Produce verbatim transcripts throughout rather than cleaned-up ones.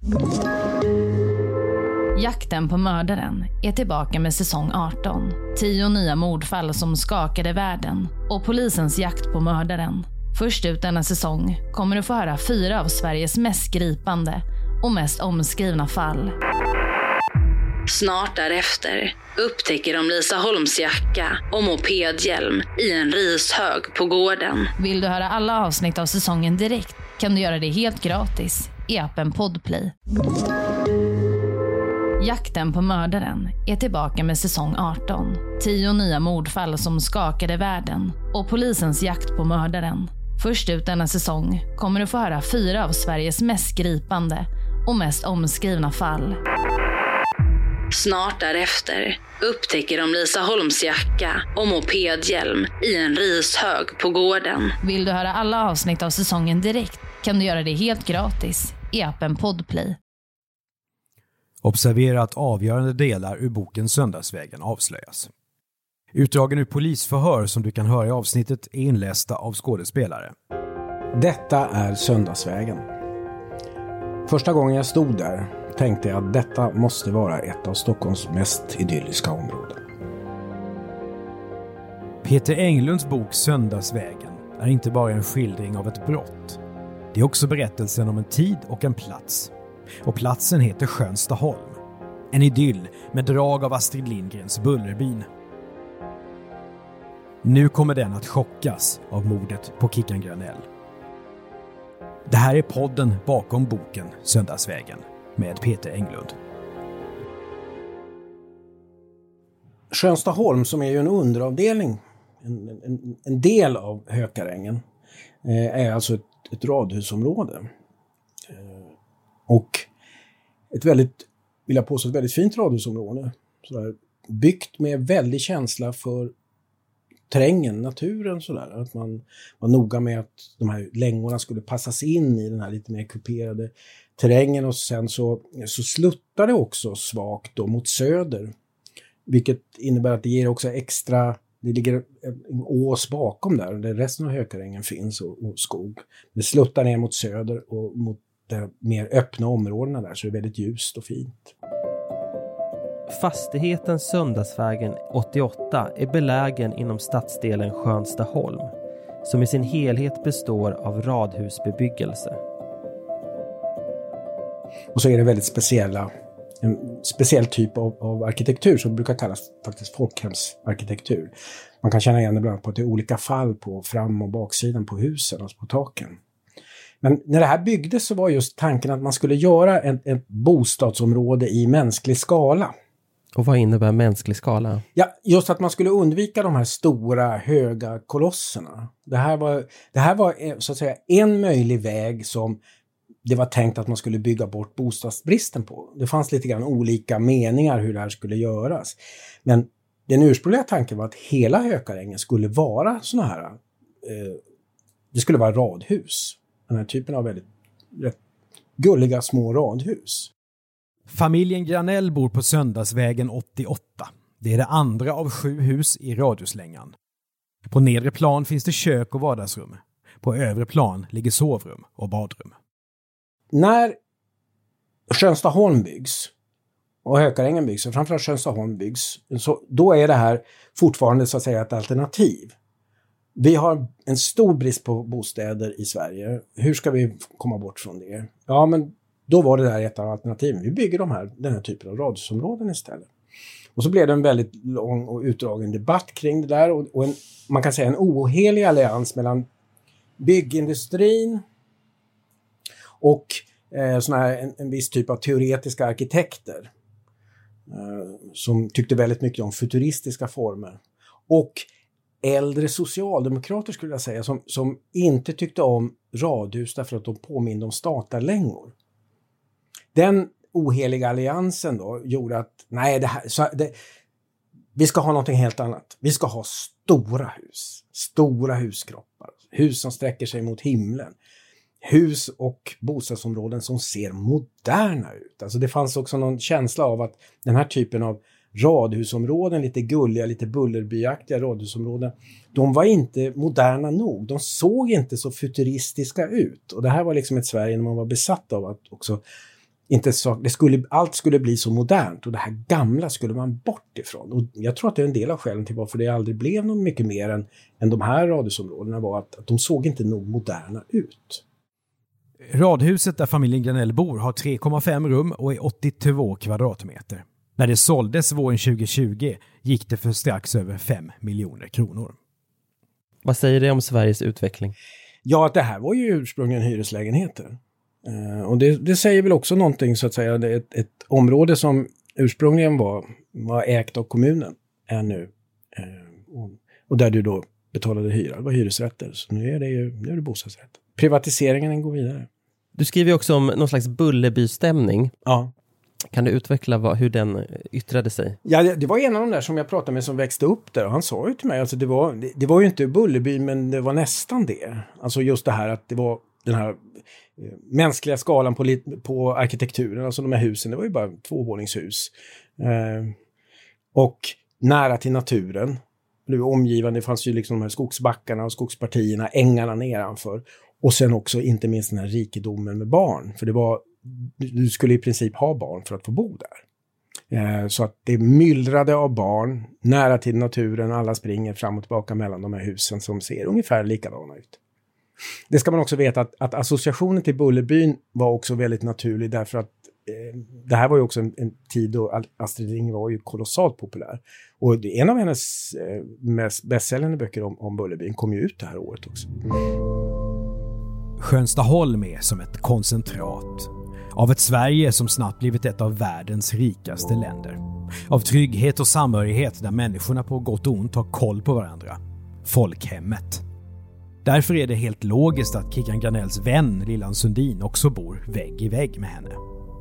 Jakten på mördaren är tillbaka med säsong arton. Tio nya mordfall som skakade världen och polisens jakt på mördaren. Först ut denna säsong kommer du få höra fyra av Sveriges mest gripande och mest omskrivna fall. Snart därefter upptäcker de Lisa Holms jacka och mopedhjälm i en rishög på gården. Vill du höra alla avsnitt av säsongen direkt kan du göra det helt gratis i appen Podplay. Jakten på mördaren är tillbaka med säsong arton. Tio nya mordfall som skakade världen och polisens jakt på mördaren. Först ut denna säsong kommer du få höra fyra av Sveriges mest gripande och mest omskrivna fall. Snart därefter upptäcker de Lisa Holms jacka och mopedhjälm i en rishög på gården. Vill du höra alla avsnitt av säsongen direkt kan du göra det helt gratis i appen Podplay. Observera att avgörande delar ur boken Söndagsvägen avslöjas. Utdragen ur polisförhör som du kan höra i avsnittet är inlästa av skådespelare. Detta är Söndagsvägen. Första gången jag stod där tänkte jag att detta måste vara ett av Stockholms mest idylliska områden. Peter Englunds bok Söndagsvägen är inte bara en skildring av ett brott. Det är också berättelsen om en tid och en plats. Och platsen heter Skönstaholm. En idyll med drag av Astrid Lindgrens Bullerbyn. Nu kommer den att chockas av mordet på Kickan Granell. Det här är podden bakom boken Söndagsvägen med Peter Englund. Skönstaholm, som är ju en underavdelning, en, en, en del av Hökarängen, är alltså ett, ett radhusområde. Och ett väldigt, vill jag påstå, ett väldigt fint radhusområde. Sådär, byggt med väldig känsla för terrängen, naturen. Sådär. Att man var noga med att de här längorna skulle passas in i den här lite mer kuperade terrängen. Och sen så, så sluttar det också svagt då mot söder. Vilket innebär att det ger också extra, det ligger en ås bakom där. Där resten av Hökarängen finns och, och skog. Det sluttar ner mot söder och mot de mer öppna områdena där, så det är väldigt ljust och fint. Fastigheten Söndagsvägen åttioåtta är belägen inom stadsdelen Skönstaholm, som i sin helhet består av radhusbebyggelse. Och så är det väldigt speciella, en speciell typ av, av arkitektur som brukar kallas faktiskt folkhemsarkitektur. Man kan känna igen det bland annat på att det är olika fall på fram- och baksidan på husen, alltså på taken. Men när det här byggdes så var just tanken att man skulle göra ett, ett bostadsområde i mänsklig skala. Och vad innebär mänsklig skala? Ja, just att man skulle undvika de här stora, höga kolosserna. Det här var, det här var så att säga en möjlig väg som det var tänkt att man skulle bygga bort bostadsbristen på. Det fanns lite grann olika meningar hur det här skulle göras. Men den ursprungliga tanken var att hela Hökarängen skulle vara såna här, eh, det skulle vara radhus. Den här typen av väldigt rätt gulliga små radhus. Familjen Granell bor på Söndagsvägen åttioåtta. Det är det andra av sju hus i radhuslängan. På nedre plan finns det kök och vardagsrum. På övre plan ligger sovrum och badrum. När Skönstaholm byggs och Hökarängen byggs, och framförallt Skönstaholm byggs, så då är det här fortfarande så att säga ett alternativ. Vi har en stor brist på bostäder i Sverige. Hur ska vi komma bort från det? Ja, men då var det där ett av alternativen. Vi bygger de här, den här typen av radhusområden istället. Och så blev det en väldigt lång och utdragen debatt kring det där. Och, och en, man kan säga en ohelig allians mellan byggindustrin och eh, såna här, en, en viss typ av teoretiska arkitekter. Eh, som tyckte väldigt mycket om futuristiska former. Och äldre socialdemokrater skulle jag säga som, som inte tyckte om radhus därför att de påminner om statarlängor. Den oheliga alliansen då gjorde att nej, det här, så det, vi ska ha någonting helt annat. Vi ska ha stora hus, stora huskroppar, hus som sträcker sig mot himlen. Hus och bostadsområden som ser moderna ut. Alltså det fanns också någon känsla av att den här typen av radhusområden, lite gulliga, lite bullerbyaktiga radhusområden, de var inte moderna nog. De såg inte så futuristiska ut. Och det här var liksom ett Sverige när man var besatt av att också inte så, det skulle, allt skulle bli så modernt och det här gamla skulle man bort ifrån. Och jag tror att det är en del av skälen till varför det aldrig blev något mycket mer än, än de här radhusområdena var att, att de såg inte nog moderna ut. Radhuset där familjen Granell bor har tre komma fem rum och är åttiotvå kvadratmeter. När det såldes våren tjugo tjugo gick det för strax över fem miljoner kronor. Vad säger det om Sveriges utveckling? Ja, att det här var ju ursprungligen hyreslägenheter. Uh, och det, det säger väl också någonting så att säga. Det är ett, ett område som ursprungligen var, var ägt av kommunen är nu. Uh, och, och där du då betalade hyra. Det var hyresrätter. Så nu är det ju nu är det bostadsrätt. Privatiseringen går vidare. Du skriver ju också om någon slags Bullerby-stämning. Ja. Kan du utveckla vad, hur den yttrade sig? Ja, det, det var en av de där som jag pratade med som växte upp där. Och han sa ju till mig, alltså det var, det, det var ju inte Bullerby men det var nästan det. Alltså just det här att det var den här eh, mänskliga skalan på, på arkitekturen. Alltså de här husen, det var ju bara tvåvåningshus. Eh, och nära till naturen. Det var omgivande, det fanns ju liksom de här skogsbackarna och skogspartierna, ängarna nedanför. Och sen också inte minst den här rikedomen med barn. För det var, du skulle i princip ha barn för att få bo där. Eh, så att det myllrade av barn, nära till naturen, alla springer fram och tillbaka mellan de här husen som ser ungefär likadana ut. Det ska man också veta att, att associationen till Bullerbyn var också väldigt naturlig därför att eh, det här var ju också en, en tid då Astrid Lindgren var ju kolossalt populär. Och en av hennes eh, mest bästsäljande böcker om, om Bullerbyn kom ju ut det här året också. Skönstaholm är som ett koncentrat av ett Sverige som snabbt blivit ett av världens rikaste länder. Av trygghet och samhörighet där människorna på gott och ont har koll på varandra. Folkhemmet. Därför är det helt logiskt att Kickan Granells vän Lillan Sundin också bor vägg i vägg med henne.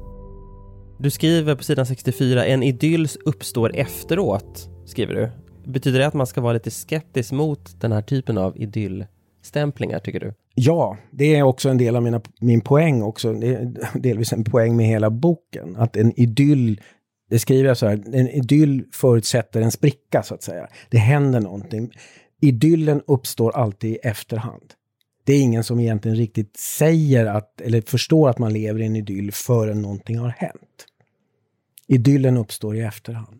Du skriver på sidan sextiofyra, en idyll uppstår efteråt, skriver du. Betyder det att man ska vara lite skeptisk mot den här typen av idyllstämplingar, tycker du? Ja, det är också en del av mina, min poäng också. Det är delvis en poäng med hela boken. Att en idyll, det skriver jag så här, en idyll förutsätter en spricka så att säga. Det händer någonting. Idyllen uppstår alltid i efterhand. Det är ingen som egentligen riktigt säger att, eller förstår att man lever i en idyll förrän någonting har hänt. Idyllen uppstår i efterhand.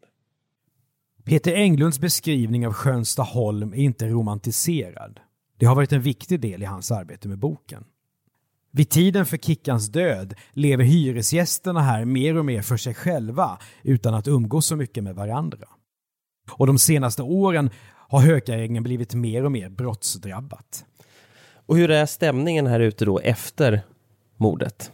Peter Englunds beskrivning av Skönstaholm är inte romantiserad. Det har varit en viktig del i hans arbete med boken. Vid tiden för Kickans död lever hyresgästerna här mer och mer för sig själva utan att umgås så mycket med varandra. Och de senaste åren har Hökarängen blivit mer och mer brottsdrabbat. Och hur är stämningen här ute då efter mordet?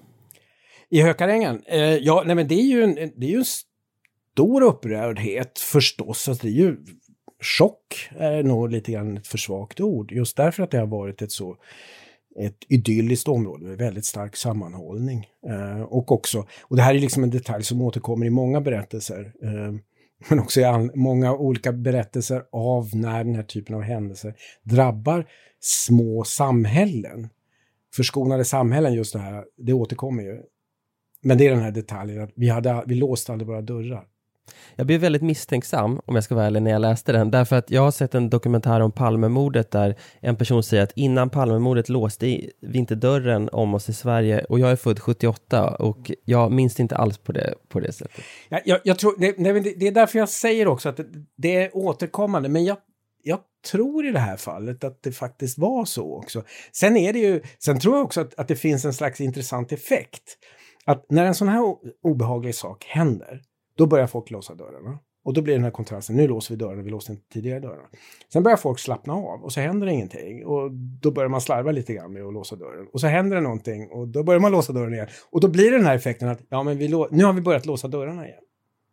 I Hökarängen? Eh, ja, nej men det är ju en, det är ju en stor upprördhet förstås. Alltså det är ju chock är nog lite grann ett för svagt ord. Just därför att det har varit ett så ett idylliskt område med väldigt stark sammanhållning. Eh, och också, och det här är liksom en detalj som återkommer i många berättelser. Eh, men också i all, många olika berättelser av när den här typen av händelser drabbar små samhällen. Förskonade samhällen, just det här, det återkommer ju. Men det är den här detaljen att vi, hade, vi låste aldrig våra dörrar. Jag blev väldigt misstänksam, om jag ska vara ärlig, när jag läste den. Därför att jag har sett en dokumentär om Palmemordet där en person säger att innan Palmemordet låste vi inte dörren om oss i Sverige. Och jag är född sjuttioåtta och jag minns inte alls på det, på det sättet. Jag, jag, jag tror, det, det är därför jag säger också att det, det är återkommande. Men jag, jag tror i det här fallet att det faktiskt var så också. Sen, är det ju, sen tror jag också att, att det finns en slags intressant effekt. Att när en sån här obehaglig sak händer, då börjar folk låsa dörrarna. Och då blir den här kontrasten, nu låser vi dörrarna, vi låste inte tidigare dörrarna. Sen börjar folk slappna av och så händer det ingenting. Och då börjar man slarva lite grann med att låsa dörren. Och så händer det någonting och då börjar man låsa dörren igen. Och då blir det den här effekten att ja, men vi lå- nu har vi börjat låsa dörrarna igen.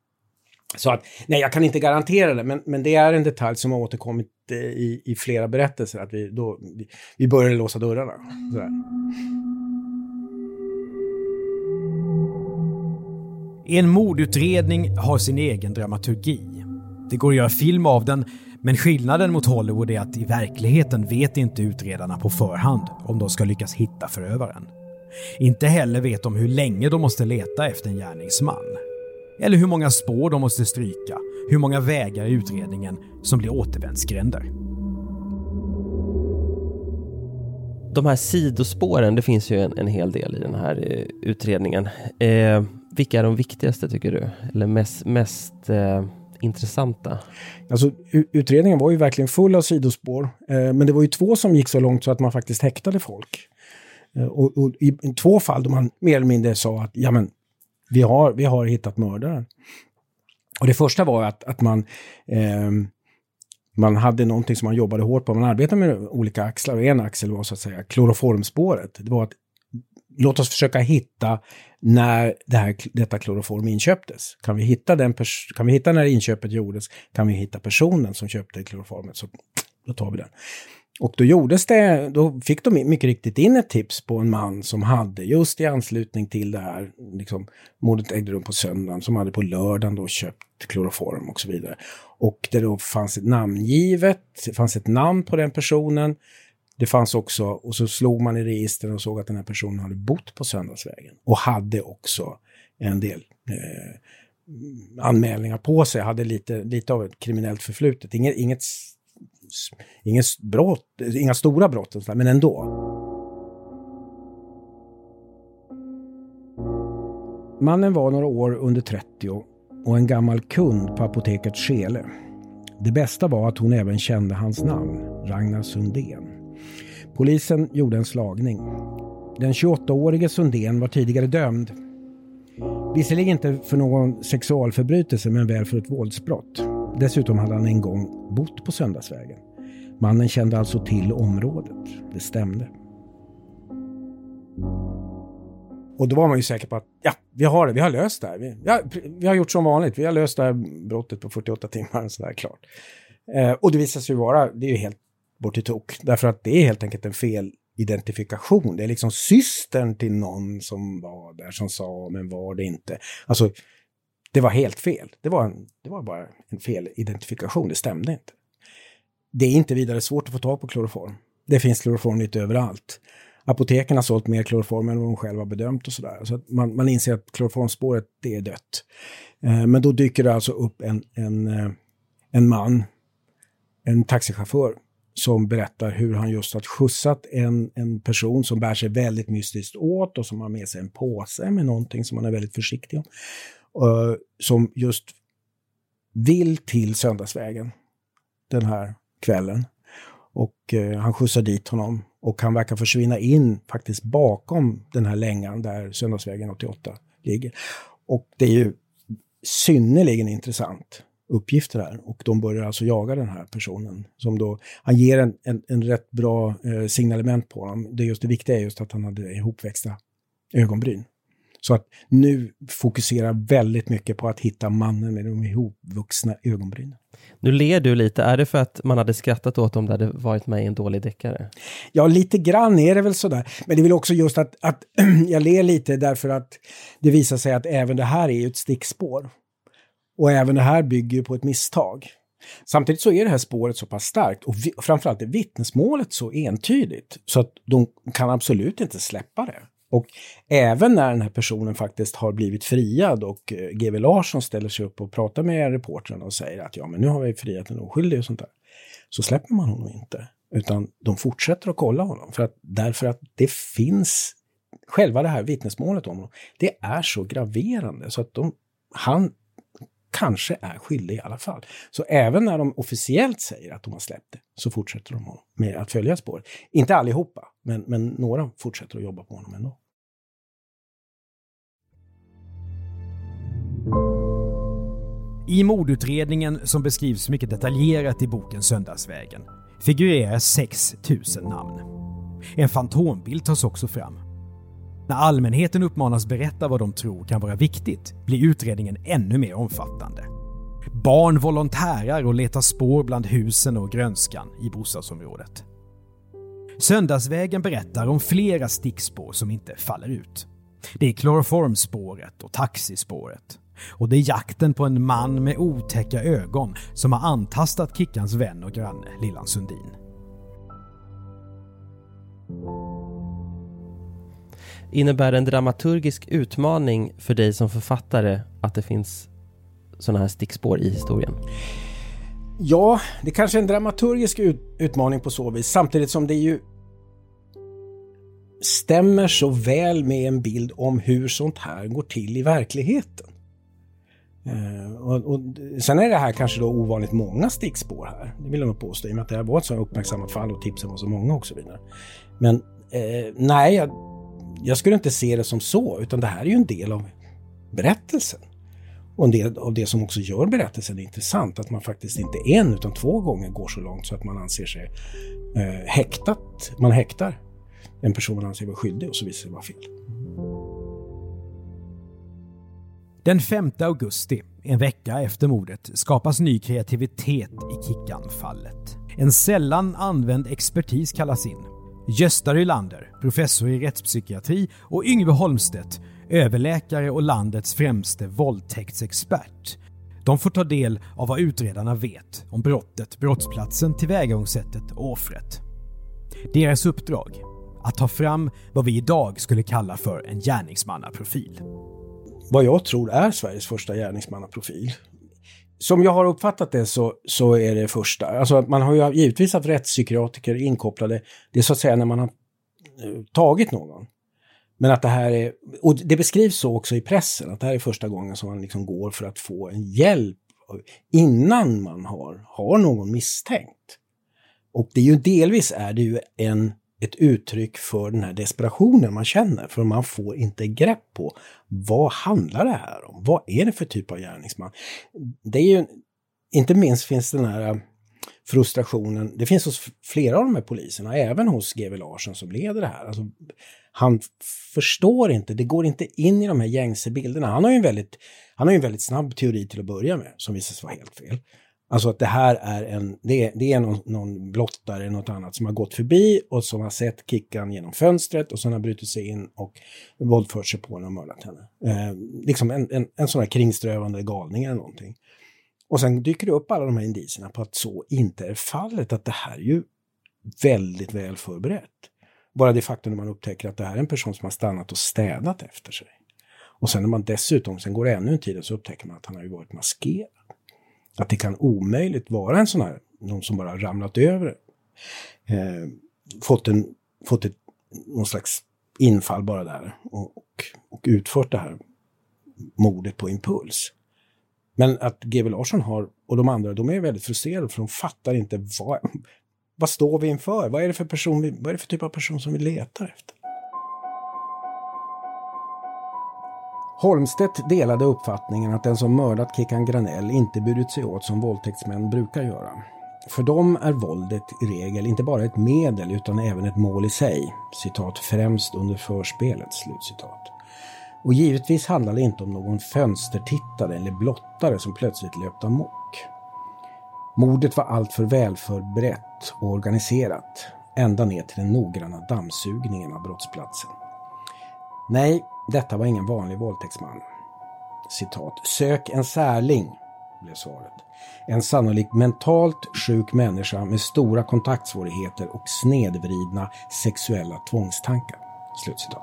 Så att, nej jag kan inte garantera det, men, men det är en detalj som har återkommit i, i flera berättelser. Att vi, då, vi, vi började låsa dörrarna. Sådär. En mordutredning har sin egen dramaturgi. Det går att göra film av den, men skillnaden mot Hollywood är att i verkligheten vet inte utredarna på förhand om de ska lyckas hitta förövaren. Inte heller vet de hur länge de måste leta efter en gärningsman. Eller hur många spår de måste stryka, hur många vägar i utredningen som blir återvändsgränder. De här sidospåren, det finns ju en, en hel del i den här eh, utredningen. Eh, vilka är de viktigaste tycker du? Eller mest, mest eh, intressanta? Alltså utredningen var ju verkligen full av sidospår. Eh, men det var ju två som gick så långt så att man faktiskt häktade folk. Eh, och, och i, i två fall då man mer eller mindre sa att ja men vi har, vi har hittat mördaren. Och det första var att, att man eh, man hade någonting som man jobbade hårt på. Man arbetade med olika axlar och en axel var så att säga kloroformspåret. Det var att låt oss försöka hitta när det här, detta kloroform inköptes. Kan vi hitta den pers- kan vi hitta när inköpet gjordes, kan vi hitta personen som köpte kloroformet, så då tar vi den. Och då gjordes det, då fick de mycket riktigt in ett tips på en man som hade just i anslutning till det här, liksom mordet ägde rum på söndagen, som hade på lördagen då köpt kloroform och så vidare. Och det då fanns ett namngivet, det fanns ett namn på den personen. Det fanns också, och så slog man i registren och såg att den här personen hade bott på Söndagsvägen. Och hade också en del eh, anmälningar på sig, hade lite, lite av ett kriminellt förflutet. Inget, inget, inget brott, inga stora brott, men ändå. Mannen var några år under trettio och en gammal kund på apoteket Skele. Det bästa var att hon även kände hans namn, Ragnar Sundén. Polisen gjorde en slagning. Den tjugoåttaårige Sundén var tidigare dömd. Visserligen inte för någon sexualförbrytelse men väl för ett våldsbrott. Dessutom hade han en gång bott på Söndagsvägen. Mannen kände alltså till området. Det stämde. Och då var man ju säker på att ja, vi har det, vi har löst det här. Vi, ja, vi har gjort som vanligt, vi har löst det här brottet på fyrtioåtta timmar, så där klart. Eh, och det visar sig vara, det är ju helt bort i tok. Därför att det är helt enkelt en fel identifikation. Det är liksom systern till någon som var där som sa, men var det inte. Alltså, det var helt fel. Det var, en, det var bara en fel identifikation, det stämde inte. Det är inte vidare svårt att få tag på kloroform. Det finns kloroform lite överallt. Apoteken har sålt mer kloroform än vad de själva bedömt och sådär. Så att man, man inser att kloroformspåret, det är dött. Eh, men då dyker det alltså upp en, en, en man, en taxichaufför, som berättar hur han just har skjutsat en, en person som bär sig väldigt mystiskt åt och som har med sig en påse med någonting som han är väldigt försiktig om. Uh, som just vill till Söndagsvägen den här kvällen. Och uh, han skjutsar dit honom och han verkar försvinna in faktiskt bakom den här längan där Söndagsvägen åttioåtta ligger. Och det är ju synnerligen intressant uppgifter här, och de börjar alltså jaga den här personen som då, han ger en, en, en rätt bra eh, signalement på honom. Det, just det viktiga är just att han hade ihopväxta ögonbryn. Så att nu fokuserar väldigt mycket på att hitta mannen med de ihopvuxna ögonbrynen. Nu ler du lite. Är det för att man hade skrattat åt om det hade varit med i en dålig deckare? Ja, lite grann är det väl sådär. Men det är väl också just att, att jag ler lite därför att det visar sig att även det här är ett stickspår. Och även det här bygger på ett misstag. Samtidigt så är det här spåret så pass starkt och vi, framförallt är vittnesmålet så entydigt så att de kan absolut inte släppa det. Och även när den här personen faktiskt har blivit friad och eh, G W Larsson ställer sig upp och pratar med reportern och säger att ja, men nu har vi friat en oskyldig och sånt där, så släpper man honom inte. Utan de fortsätter att kolla honom för att, därför att det finns själva det här vittnesmålet om honom. Det är så graverande så att de, han kanske är skyldig i alla fall. Så även när de officiellt säger att de har släppt det så fortsätter de med att följa spåret. Inte allihopa, men, men några fortsätter att jobba på honom ändå. I mordutredningen, som beskrivs mycket detaljerat i boken Söndagsvägen, figurerar sex tusen namn. En fantombild tas också fram. När allmänheten uppmanas berätta vad de tror kan vara viktigt blir utredningen ännu mer omfattande. Barn volontärar och letar spår bland husen och grönskan i bostadsområdet. Söndagsvägen berättar om flera stickspår som inte faller ut. Det är kloroformspåret och taxispåret. Och det är jakten på en man med otäcka ögon som har antastat Kickans vän och granne Lillan Sundin. Innebär en dramaturgisk utmaning för dig som författare att det finns sådana här stickspår i historien? Ja, det kanske är en dramaturgisk ut- utmaning på så vis. Samtidigt som det är ju stämmer så väl med en bild om hur sånt här går till i verkligheten. Eh, och, och sen är det här kanske då ovanligt många stickspår här. Det vill jag nog påstå, i och med att det här var ett så uppmärksammat fall och tipsen var så många och så vidare. Men eh, nej, jag, jag skulle inte se det som så, utan det här är ju en del av berättelsen. Och en del av det som också gör berättelsen intressant, att man faktiskt inte en utan två gånger går så långt så att man anser sig eh, häktat. Man häktar en person man anser vara skyldig och så visar det vara fel. Den femte augusti, en vecka efter mordet, skapas ny kreativitet i Kickan-fallet. En sällan använd expertis kallas in. Gösta Rylander, professor i rättspsykiatri, och Yngve Holmstedt, överläkare och landets främste våldtäktsexpert. De får ta del av vad utredarna vet om brottet, brottsplatsen, tillvägagångssättet och offret. Deras uppdrag: att ta fram vad vi idag skulle kalla för en gärningsmannaprofil. Vad jag tror är Sveriges första gärningsmannaprofil. Som jag har uppfattat det så, så är det första. Alltså man har ju givetvis haft rättspsykiatriker inkopplade. Det är så att säga när man har tagit någon. Men att det här är, och det beskrivs så också i pressen, att det här är första gången som man liksom går för att få en hjälp innan man har, har någon misstänkt. Och det är ju delvis är det ju en, ett uttryck för den här desperationen man känner, för man får inte grepp på vad handlar det här om? Vad är det för typ av gärningsman? Det är ju, inte minst finns den här frustrationen, det finns hos flera av de här poliserna, även hos G W Larsson som leder det här. Alltså, han förstår inte, det går inte in i de här gängse bilderna. Han har ju en väldigt, han har ju en väldigt snabb teori till att börja med, som visar sig vara helt fel. Alltså att det här är en, det är, det är någon, någon blottare, något annat som har gått förbi och som har sett Kickan genom fönstret och som har brutit sig in och våldfört sig på henne och mördat henne. Eh, liksom en, en, en sån här kringströvande galning eller någonting. Och sen dyker det upp alla de här indicierna på att så inte är fallet, att det här är ju väldigt väl förberett. Bara det faktum när man upptäcker att det här är en person som har stannat och städat efter sig. Och sen när man dessutom, sen går det ännu en tid, så upptäcker man att han har ju varit maskerad. Att det kan omöjligt vara en sån här, någon som bara ramlat över, eh, fått, en, fått ett, någon slags infall bara där och, och, och utfört det här mordet på impuls. Men att G W Larsson har, och de andra, de är väldigt frustrerade för de fattar inte vad, vad står vi inför? Vad är det för person vi, vad är det för typ av person som vi letar efter? Holmstedt delade uppfattningen att den som mördat Kickan Granell inte burit sig åt som våldtäktsmän brukar göra. För dem är våldet i regel inte bara ett medel utan även ett mål i sig, citat, främst under förspelet, slutcitat. Och givetvis handlar det inte om någon fönstertittare eller blottare som plötsligt löpte amok. Mordet var allt för välförberett och organiserat, ända ner till den noggranna dammsugningen av brottsplatsen. Nej, detta var ingen vanlig våldtäktsman. Citat, sök en särling, blev svaret. En sannolikt mentalt sjuk människa med stora kontaktsvårigheter och snedvridna sexuella tvångstankar. Slutcitat.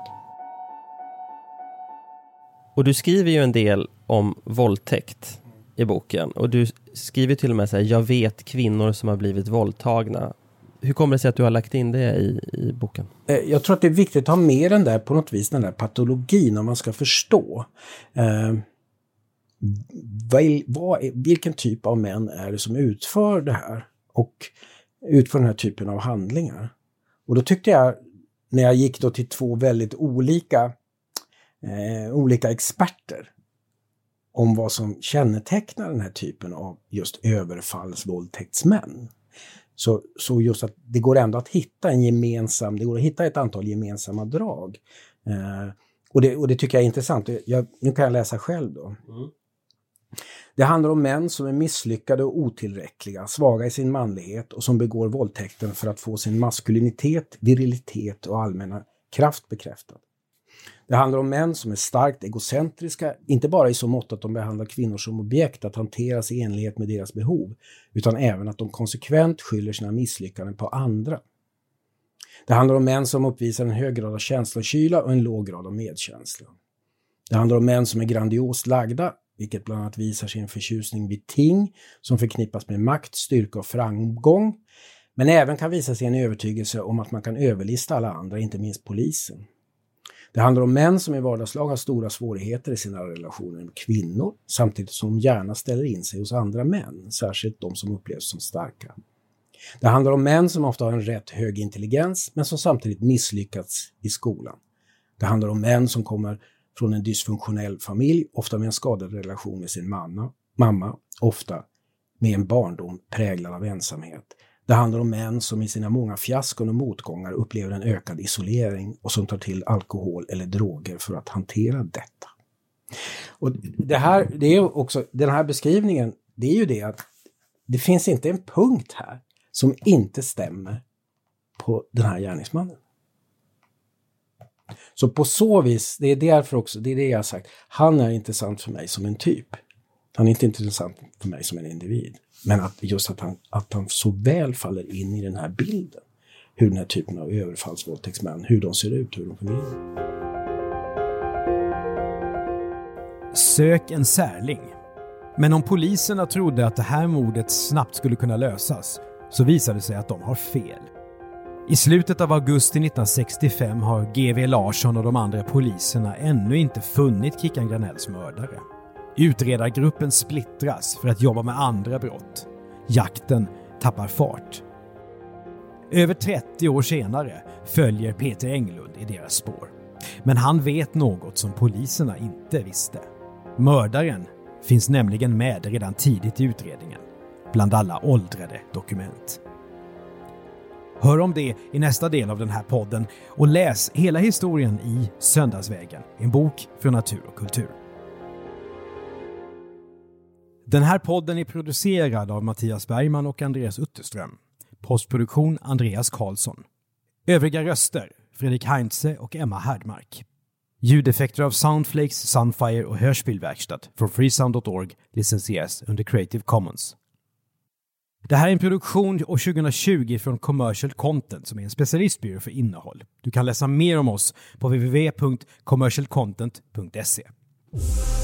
Och du skriver ju en del om våldtäkt i boken. Och du skriver till och med så här, jag vet kvinnor som har blivit våldtagna. Hur kommer det sig att du har lagt in det i, i boken? Jag tror att det är viktigt att ha med den där, på något vis, den där patologin om man ska förstå. Eh, vad, vad är, vilken typ av män är det som utför det här? Och utför den här typen av handlingar? Och då tyckte jag, när jag gick då till två väldigt olika Eh, olika experter om vad som kännetecknar den här typen av just överfallsvåldtäktsmän. Så, så just att det går ändå att hitta en gemensam, det går att hitta ett antal gemensamma drag. Eh, och, det, och det tycker jag är intressant. Jag, nu kan jag läsa själv då. Mm. Det handlar om män som är misslyckade och otillräckliga, svaga i sin manlighet och som begår våldtäkten för att få sin maskulinitet, virilitet och allmänna kraft bekräftad. Det handlar om män som är starkt egocentriska, inte bara i så mått att de behandlar kvinnor som objekt att hanteras i enlighet med deras behov, utan även att de konsekvent skyller sina misslyckanden på andra. Det handlar om män som uppvisar en hög grad av känslokyla och en låg grad av medkänsla. Det handlar om män som är grandiost lagda, vilket bland annat visar sin förtjusning vid ting som förknippas med makt, styrka och framgång, Men även kan visa sig en övertygelse om att man kan överlista alla andra, inte minst polisen. Det handlar om män som i vardagslag har stora svårigheter i sina relationer med kvinnor, samtidigt som de gärna ställer in sig hos andra män, särskilt de som upplevs som starka. Det handlar om män som ofta har en rätt hög intelligens, men som samtidigt misslyckats i skolan. Det handlar om män som kommer från en dysfunktionell familj, ofta med en skadad relation med sin mamma, mamma, ofta med en barndom präglad av ensamhet. Det handlar om män som i sina många fiaskon och motgångar upplever en ökad isolering och som tar till alkohol eller droger för att hantera detta. Och det här, det är också, den här beskrivningen, det är ju det att det finns inte en punkt här som inte stämmer på den här gärningsmannen. Så på så vis, det är därför också, det är det jag har sagt, han är intressant för mig som en typ. Han är inte intressant för mig som en individ. Men att just att han, att han så väl faller in i den här bilden. Hur den här typen av överfallsvåldtäktsmän, hur de ser ut, hur de fungerar. Sök en särling. Men om poliserna trodde att det här mordet snabbt skulle kunna lösas, så visade det sig att de har fel. I slutet av augusti nittonhundrasextiofem har G V Larsson och de andra poliserna ännu inte funnit Kickan Granells mördare. Utredargruppen splittras för att jobba med andra brott. Jakten tappar fart. Över trettio år senare följer Peter Englund i deras spår. Men han vet något som poliserna inte visste. Mördaren finns nämligen med redan tidigt i utredningen, bland alla åldrade dokument. Hör om det i nästa del av den här podden och läs hela historien i Söndagsvägen, en bok från Natur och kultur. Den här podden är producerad av Mattias Bergman och Andreas Utterström. Postproduktion Andreas Karlsson. Övriga röster Fredrik Heinze och Emma Härdmark. Ljudeffekter av Soundflakes, Sunfire och Hörspelverkstad från freesound dot org licensieras under Creative Commons. Det här är en produktion år tjugohundratjugo från Commercial Content som är en specialistbyrå för innehåll. Du kan läsa mer om oss på w w w punkt commercial content punkt se.